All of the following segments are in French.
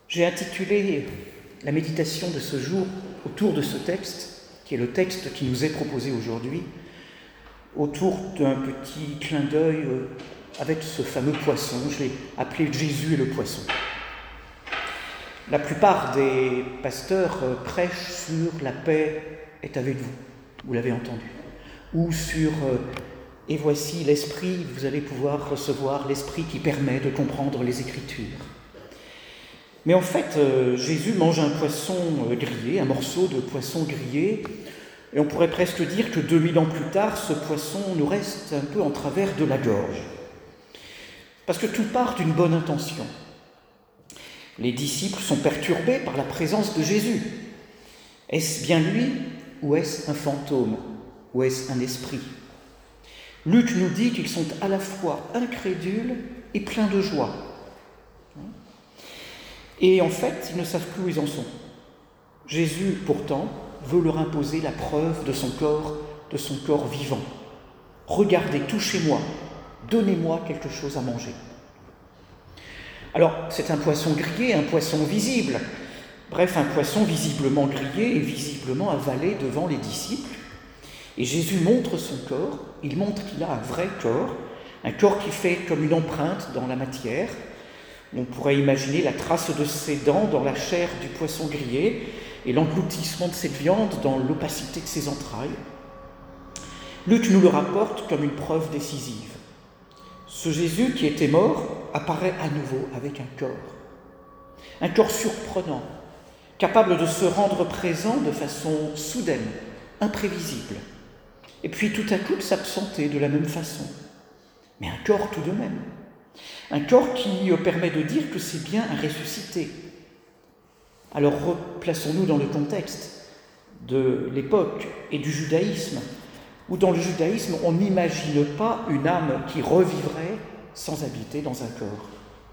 J'ai intitulé la méditation de ce jour autour de ce texte, qui est le texte qui nous est proposé aujourd'hui, autour d'un petit clin d'œil avec ce fameux poisson. Je l'ai appelé Jésus et le poisson. La plupart des pasteurs prêchent sur la paix est avec vous l'avez entendu, ou sur et voici l'esprit, vous allez pouvoir recevoir l'esprit qui permet de comprendre les Écritures. Mais en fait, Jésus mange un poisson grillé, un morceau de poisson grillé, et on pourrait presque dire que 2000 ans plus tard, ce poisson nous reste un peu en travers de la gorge. Parce que tout part d'une bonne intention. Les disciples sont perturbés par la présence de Jésus. Est-ce bien lui ou est-ce un fantôme ou est-ce un esprit ? Luc nous dit qu'ils sont à la fois incrédules et pleins de joie. Et en fait, ils ne savent plus où ils en sont. Jésus, pourtant, veut leur imposer la preuve de son corps vivant. Regardez, touchez-moi, donnez-moi quelque chose à manger. Alors, c'est un poisson grillé, un poisson visible. Bref, un poisson visiblement grillé et visiblement avalé devant les disciples. Et Jésus montre son corps, il montre qu'il a un vrai corps, un corps qui fait comme une empreinte dans la matière. On pourrait imaginer la trace de ses dents dans la chair du poisson grillé et l'engloutissement de cette viande dans l'opacité de ses entrailles. Luc nous le rapporte comme une preuve décisive. Ce Jésus qui était mort apparaît à nouveau avec un corps surprenant, capable de se rendre présent de façon soudaine, imprévisible, et puis tout à coup de s'absenter de la même façon. Mais un corps tout de même. Un corps qui permet de dire que c'est bien un ressuscité. Alors replaçons-nous dans le contexte de l'époque et du judaïsme, où dans le judaïsme on n'imagine pas une âme qui revivrait sans habiter dans un corps.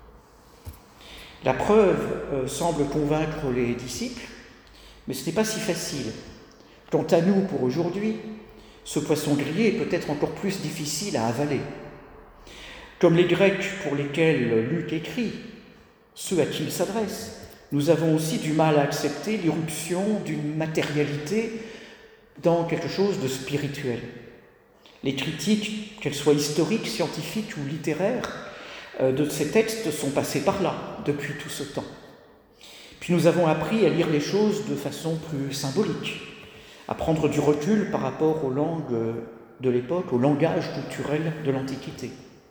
La preuve semble convaincre les disciples, mais ce n'est pas si facile. Quant à nous, pour aujourd'hui, ce poisson grillé est peut-être encore plus difficile à avaler. Comme les Grecs pour lesquels Luc écrit, ceux à qui il s'adresse, nous avons aussi du mal à accepter l'irruption d'une matérialité dans quelque chose de spirituel. Les critiques, qu'elles soient historiques, scientifiques ou littéraires, de ces textes sont passés par là depuis tout ce temps. Puis nous avons appris à lire les choses de façon plus symbolique, à prendre du recul par rapport aux langues de l'époque, au langage culturel de l'Antiquité.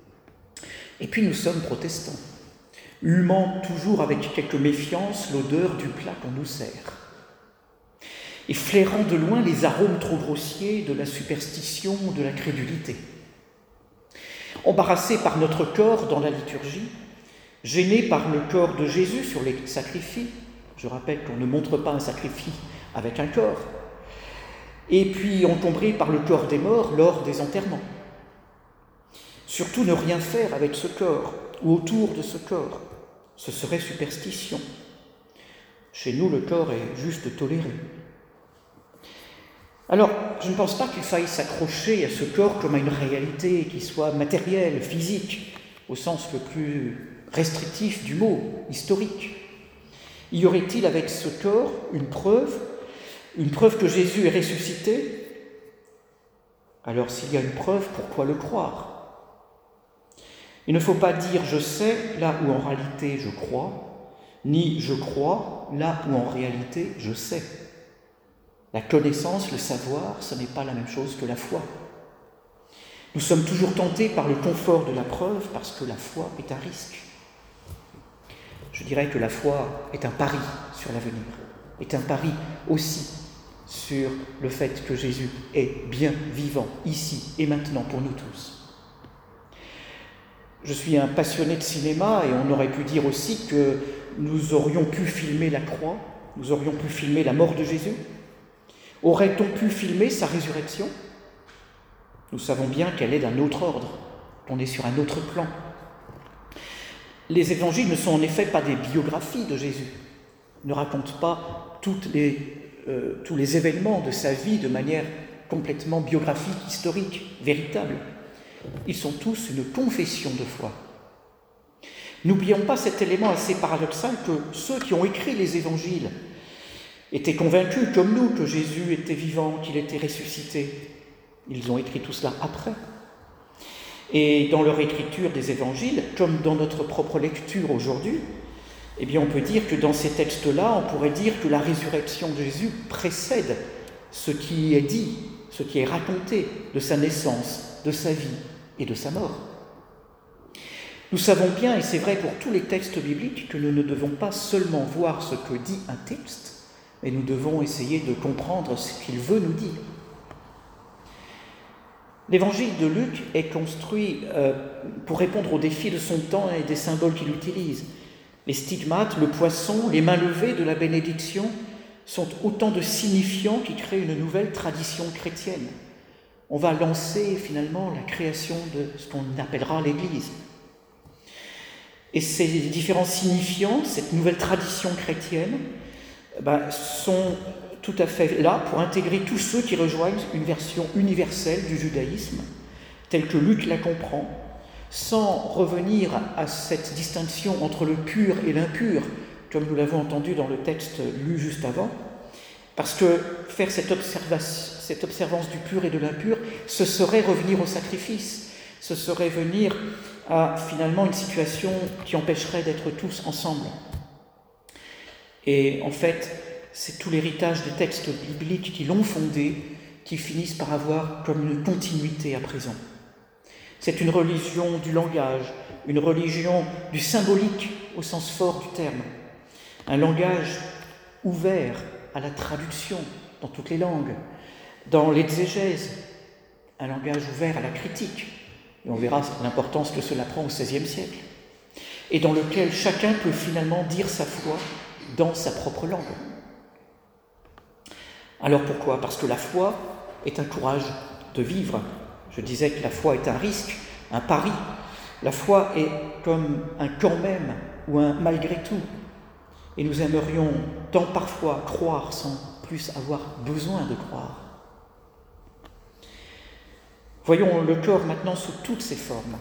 Et puis nous sommes protestants, humant toujours avec quelque méfiance l'odeur du plat qu'on nous sert, et flairant de loin les arômes trop grossiers de la superstition, de la crédulité. Embarrassés par notre corps dans la liturgie, gênés par le corps de Jésus sur les sacrifices, je rappelle qu'on ne montre pas un sacrifice avec un corps, et puis encombrés par le corps des morts lors des enterrements. Surtout ne rien faire avec ce corps ou autour de ce corps, ce serait superstition. Chez nous, le corps est juste toléré. Alors, je ne pense pas qu'il faille s'accrocher à ce corps comme à une réalité qui soit matérielle, physique, au sens le plus restrictif du mot, historique. Y aurait-il avec ce corps une preuve que Jésus est ressuscité ? Alors, s'il y a une preuve, pourquoi le croire ? Il ne faut pas dire « je sais » là où en réalité je crois, ni « je crois » là où en réalité je sais. La connaissance, le savoir, ce n'est pas la même chose que la foi. Nous sommes toujours tentés par le confort de la preuve parce que la foi est un risque. Je dirais que la foi est un pari sur l'avenir, est un pari aussi sur le fait que Jésus est bien vivant, ici et maintenant pour nous tous. Je suis un passionné de cinéma et on aurait pu dire aussi que nous aurions pu filmer la croix, nous aurions pu filmer la mort de Jésus. Aurait-on pu filmer sa résurrection ? Nous savons bien qu'elle est d'un autre ordre, qu'on est sur un autre plan. Les évangiles ne sont en effet pas des biographies de Jésus, ne racontent pas tous les événements de sa vie de manière complètement biographique, historique, véritable. Ils sont tous une confession de foi. N'oublions pas cet élément assez paradoxal que ceux qui ont écrit les évangiles étaient convaincus, comme nous, que Jésus était vivant, qu'il était ressuscité. Ils ont écrit tout cela après. Et dans leur écriture des évangiles, comme dans notre propre lecture aujourd'hui, eh bien on peut dire que dans ces textes-là, on pourrait dire que la résurrection de Jésus précède ce qui est dit, ce qui est raconté de sa naissance, de sa vie et de sa mort. Nous savons bien, et c'est vrai pour tous les textes bibliques, que nous ne devons pas seulement voir ce que dit un texte, mais nous devons essayer de comprendre ce qu'il veut nous dire. L'évangile de Luc est construit pour répondre aux défis de son temps et des symboles qu'il utilise. Les stigmates, le poisson, les mains levées de la bénédiction sont autant de signifiants qui créent une nouvelle tradition chrétienne. On va lancer finalement la création de ce qu'on appellera l'Église. Et ces différents signifiants, cette nouvelle tradition chrétienne, sont tout à fait là pour intégrer tous ceux qui rejoignent une version universelle du judaïsme, telle que Luc la comprend, sans revenir à cette distinction entre le pur et l'impur, comme nous l'avons entendu dans le texte lu juste avant, parce que faire cette observance du pur et de l'impur, ce serait revenir au sacrifice, ce serait venir à finalement une situation qui empêcherait d'être tous ensemble. Et en fait, c'est tout l'héritage des textes bibliques qui l'ont fondé, qui finissent par avoir comme une continuité à présent. C'est une religion du langage, une religion du symbolique au sens fort du terme, un langage ouvert à la traduction dans toutes les langues, dans l'exégèse, un langage ouvert à la critique, et on verra l'importance que cela prend au XVIe siècle, et dans lequel chacun peut finalement dire sa foi dans sa propre langue. Alors pourquoi ? Parce que la foi est un courage de vivre. Je disais que la foi est un risque, un pari. La foi est comme un quand même ou un malgré tout. Et nous aimerions tant parfois croire sans plus avoir besoin de croire. Voyons le corps maintenant sous toutes ses formes.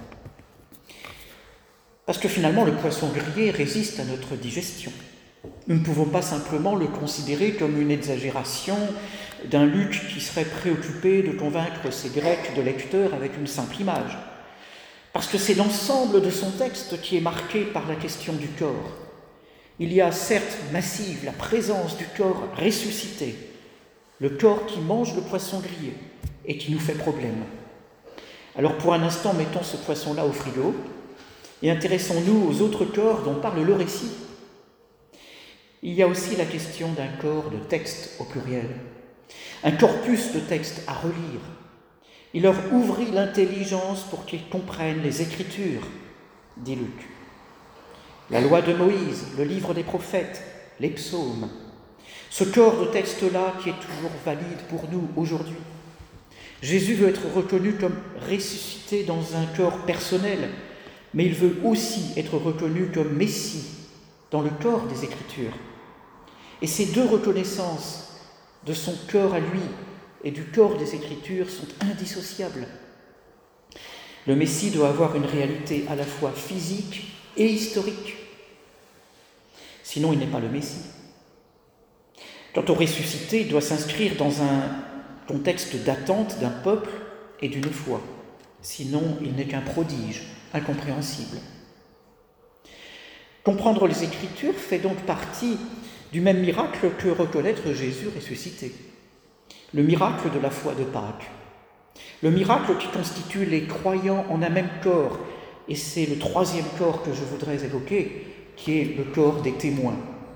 Parce que finalement, le poisson grillé résiste à notre digestion. Nous ne pouvons pas simplement le considérer comme une exagération d'un Luc qui serait préoccupé de convaincre ses Grecs de lecteurs avec une simple image. Parce que c'est l'ensemble de son texte qui est marqué par la question du corps. Il y a certes massive la présence du corps ressuscité, le corps qui mange le poisson grillé et qui nous fait problème. Alors pour un instant, mettons ce poisson-là au frigo et intéressons-nous aux autres corps dont parle le récit. Il y a aussi la question d'un corps de texte au pluriel, un corpus de textes à relire. Il leur ouvrit l'intelligence pour qu'ils comprennent les Écritures, dit Luc. La loi de Moïse, le livre des prophètes, les psaumes. Ce corps de texte-là qui est toujours valide pour nous aujourd'hui. Jésus veut être reconnu comme ressuscité dans un corps personnel, mais il veut aussi être reconnu comme Messie dans le corps des Écritures. Et ces deux reconnaissances de son corps à lui et du corps des Écritures sont indissociables. Le Messie doit avoir une réalité à la fois physique et historique. Sinon, il n'est pas le Messie. Quant au ressuscité, il doit s'inscrire dans un contexte d'attente d'un peuple et d'une foi. Sinon, il n'est qu'un prodige incompréhensible. Comprendre les Écritures fait donc partie du même miracle que reconnaître Jésus ressuscité. Le miracle de la foi de Pâques. Le miracle qui constitue les croyants en un même corps. Et c'est le troisième corps que je voudrais évoquer, qui est le corps des témoins.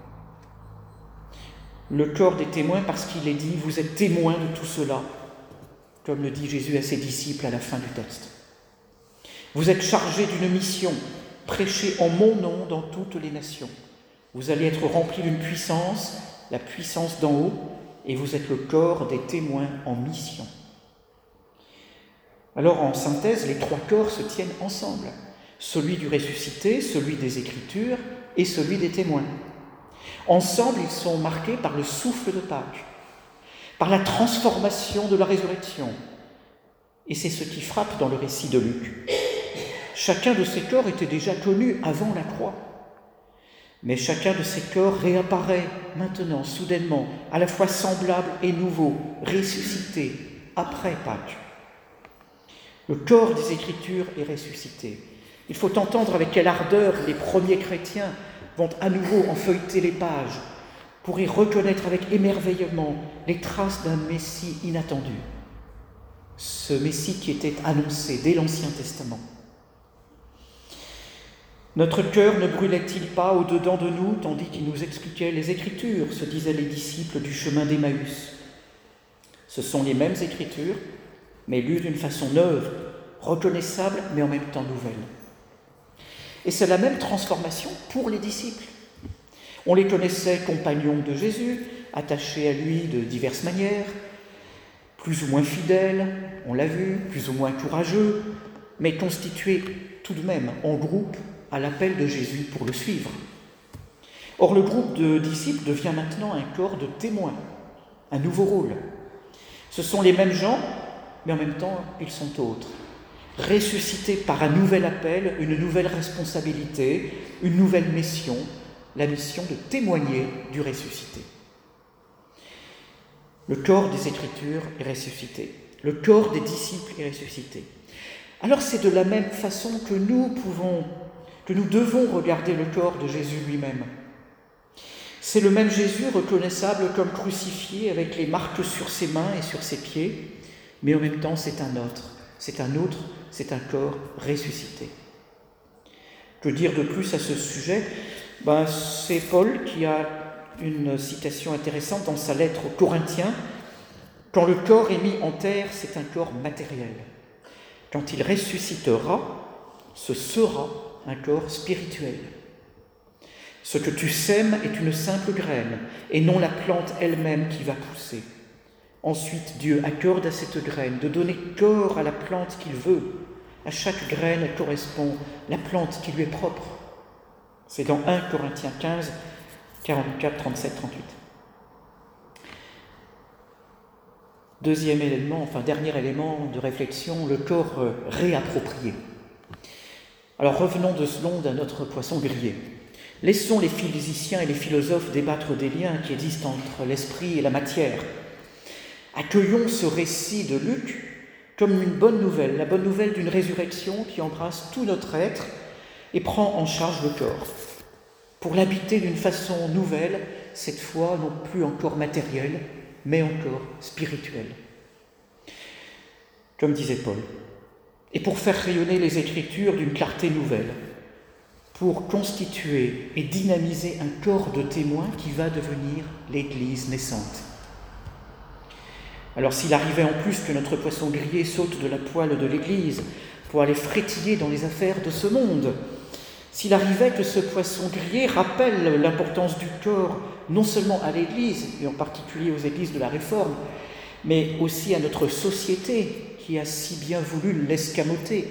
Le corps des témoins parce qu'il est dit « vous êtes témoins de tout cela », comme le dit Jésus à ses disciples à la fin du texte. Vous êtes chargés d'une mission, prêchez en mon nom dans toutes les nations. Vous allez être remplis d'une puissance, la puissance d'en haut, et vous êtes le corps des témoins en mission. Alors en synthèse, les trois corps se tiennent ensemble. Celui du ressuscité, celui des Écritures et celui des témoins. Ensemble, ils sont marqués par le souffle de Pâques, par la transformation de la résurrection. Et c'est ce qui frappe dans le récit de Luc. Chacun de ces corps était déjà connu avant la croix. Mais chacun de ces corps réapparaît maintenant, soudainement, à la fois semblable et nouveau, ressuscité, après Pâques. Le corps des Écritures est ressuscité. Il faut entendre avec quelle ardeur les premiers chrétiens vont à nouveau en feuilleter les pages pour y reconnaître avec émerveillement les traces d'un Messie inattendu. Ce Messie qui était annoncé dès l'Ancien Testament. Notre cœur ne brûlait-il pas au-dedans de nous, tandis qu'il nous expliquait les Écritures, se disaient les disciples du chemin d'Emmaüs. Ce sont les mêmes Écritures, mais lues d'une façon neuve, reconnaissable, mais en même temps nouvelle. Et c'est la même transformation pour les disciples. On les connaissait compagnons de Jésus, attachés à lui de diverses manières, plus ou moins fidèles, on l'a vu, plus ou moins courageux, mais constitués tout de même en groupe à l'appel de Jésus pour le suivre. Or, le groupe de disciples devient maintenant un corps de témoins, un nouveau rôle. Ce sont les mêmes gens, mais en même temps, ils sont autres. Ressuscités par un nouvel appel, une nouvelle responsabilité, une nouvelle mission, la mission de témoigner du ressuscité. Le corps des Écritures est ressuscité. Le corps des disciples est ressuscité. Alors c'est de la même façon que nous devons regarder le corps de Jésus lui-même. C'est le même Jésus reconnaissable comme crucifié avec les marques sur ses mains et sur ses pieds, mais en même temps c'est un autre, c'est un corps ressuscité. Que dire de plus à ce sujet ? C'est Paul qui a une citation intéressante dans sa lettre aux Corinthiens. Quand le corps est mis en terre, c'est un corps matériel. Quand il ressuscitera, ce sera un corps spirituel. Ce que tu sèmes est une simple graine, et non la plante elle-même qui va pousser. Ensuite, Dieu accorde à cette graine de donner corps à la plante qu'il veut. À chaque graine correspond la plante qui lui est propre. C'est dans 1 Corinthiens 15, 44, 37, 38. Dernier élément de réflexion, le corps réapproprié. Alors revenons de seconde à notre poisson grillé. Laissons les physiciens et les philosophes débattre des liens qui existent entre l'esprit et la matière. Accueillons ce récit de Luc comme une bonne nouvelle, la bonne nouvelle d'une résurrection qui embrasse tout notre être et prend en charge le corps, pour l'habiter d'une façon nouvelle, cette fois non plus encore matérielle, mais encore spirituelle. Comme disait Paul, et pour faire rayonner les Écritures d'une clarté nouvelle, pour constituer et dynamiser un corps de témoins qui va devenir l'Église naissante. Alors s'il arrivait en plus que notre poisson grillé saute de la poêle de l'Église pour aller frétiller dans les affaires de ce monde, s'il arrivait que ce poisson grillé rappelle l'importance du corps non seulement à l'Église, et en particulier aux églises de la Réforme, mais aussi à notre société qui a si bien voulu l'escamoter,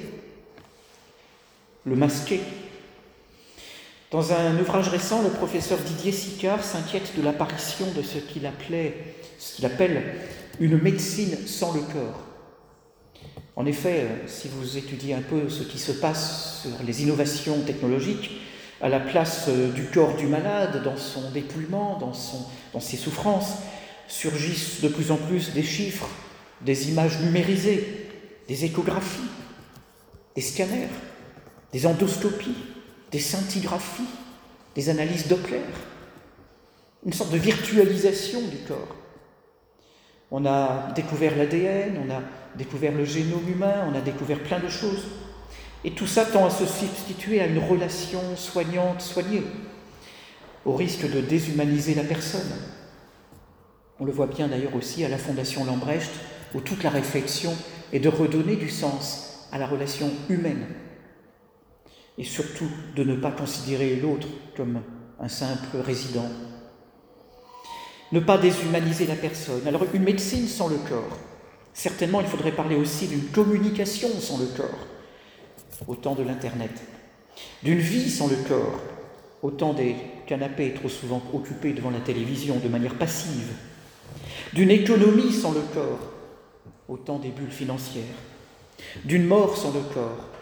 le masquer. Dans un ouvrage récent, le professeur Didier Sicard s'inquiète de l'apparition de ce qu'il appelle une médecine sans le corps. En effet, si vous étudiez un peu ce qui se passe sur les innovations technologiques, à la place du corps du malade, dans son dépouillement, dans ses souffrances, surgissent de plus en plus des chiffres, des images numérisées, des échographies, des scanners, des endoscopies, des scintigraphies, des analyses Doppler, une sorte de virtualisation du corps. On a découvert l'ADN, on a découvert le génome humain, on a découvert plein de choses. Et tout ça tend à se substituer à une relation soignante-soignée, au risque de déshumaniser la personne. On le voit bien d'ailleurs aussi à la Fondation Lambrecht, où toute la réflexion est de redonner du sens à la relation humaine. Et surtout de ne pas considérer l'autre comme un simple résident. Ne pas déshumaniser la personne. Alors une médecine sans le corps. Certainement il faudrait parler aussi d'une communication sans le corps, au temps de l'Internet. D'une vie sans le corps, au temps des canapés trop souvent occupés devant la télévision de manière passive. D'une économie sans le corps, au temps des bulles financières. D'une mort sans le corps,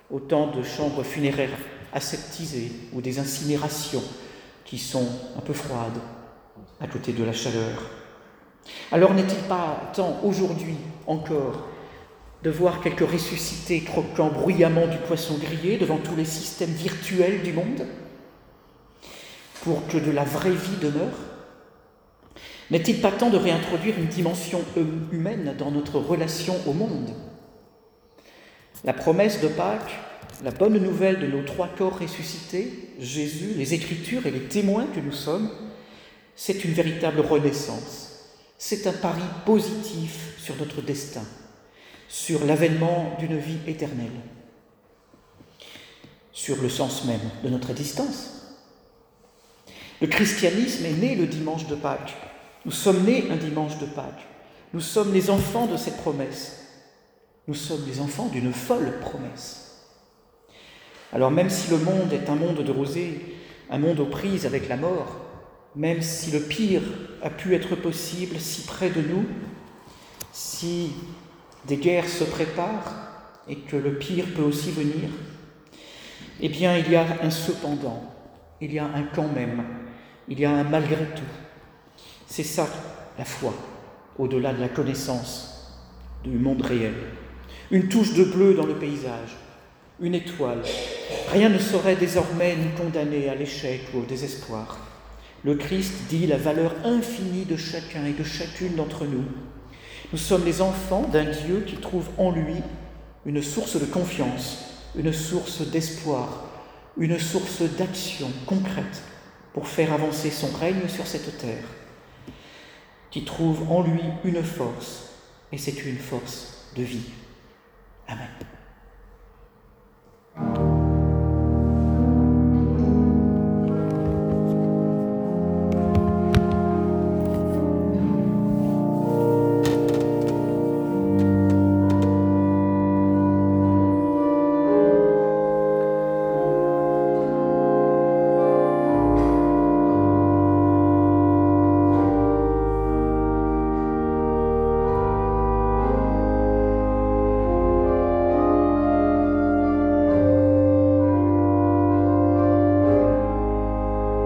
autant de chambres funéraires aseptisées ou des incinérations qui sont un peu froides à côté de la chaleur. Alors n'est-il pas temps aujourd'hui encore de voir quelques ressuscités croquant bruyamment du poisson grillé devant tous les systèmes virtuels du monde pour que de la vraie vie demeure? N'est-il pas temps de réintroduire une dimension humaine dans notre relation au monde? La promesse de Pâques, la bonne nouvelle de nos 3 corps ressuscités, Jésus, les Écritures et les témoins que nous sommes, c'est une véritable renaissance. C'est un pari positif sur notre destin, sur l'avènement d'une vie éternelle, sur le sens même de notre existence. Le christianisme est né le dimanche de Pâques. Nous sommes nés un dimanche de Pâques. Nous sommes les enfants de cette promesse. Nous sommes les enfants d'une folle promesse. Alors même si le monde est un monde de rosée, un monde aux prises avec la mort, même si le pire a pu être possible si près de nous, si des guerres se préparent et que le pire peut aussi venir, eh bien il y a un cependant, il y a un quand même, il y a un malgré tout. C'est ça la foi, au-delà de la connaissance du monde réel. Une touche de bleu dans le paysage, une étoile. Rien ne saurait désormais nous condamner à l'échec ou au désespoir. Le Christ dit la valeur infinie de chacun et de chacune d'entre nous. Nous sommes les enfants d'un Dieu qui trouve en lui une source de confiance, une source d'espoir, une source d'action concrète pour faire avancer son règne sur cette terre, qui trouve en lui une force, et c'est une force de vie. Amen.